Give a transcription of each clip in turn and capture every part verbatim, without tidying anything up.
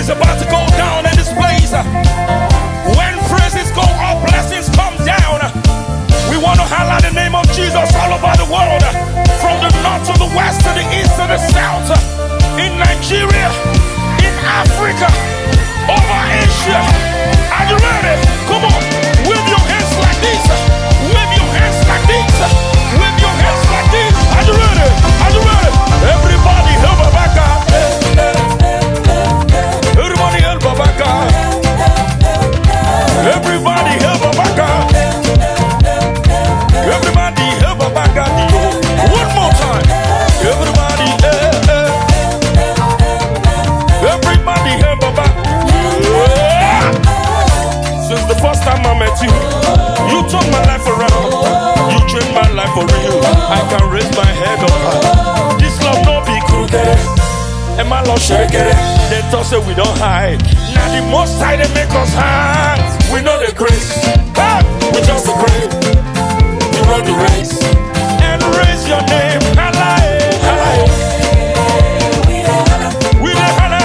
is about to go down in this place. When praises go up, blessings come down. We want to highlight the name of Jesus all over the world, from the north to the west, to the east to the south, in Nigeria, in Africa, over Asia. Are you ready? Come on, wave your hands like this. Wave your hands like this. Wave your hands like this. Are you ready? Are you ready? Everybody help a back up. Everybody help a back up. Everybody help a back up. Everybody help a back up. One more time. Everybody, eh, eh. Everybody help a back. Yeah. Since the first time I met you, you turned my life around. You changed my life for real. I can raise my head up high. This love no be crooked, and my love shake it. They talk say we don't hide. Now the most high they make us hide. We know the grace, ah, we just the grace. We run the race and raise your name. Hala, hala, we the hala, we the hala,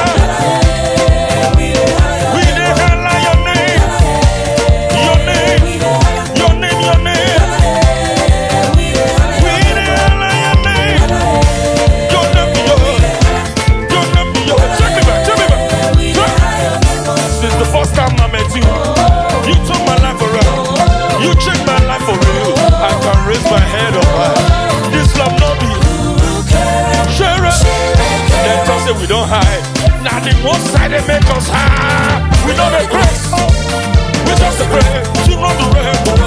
your name, your name, your name, your name. We the hala, your name, your name, your name, your name. Check me back, check me back. Since the first time I met you, you took my life around. You changed my life for real. I can raise my head up high. This love no be share it. They talk say we don't hide. Now the most side they make us high. We know the grace. We just the grace. You know the rain.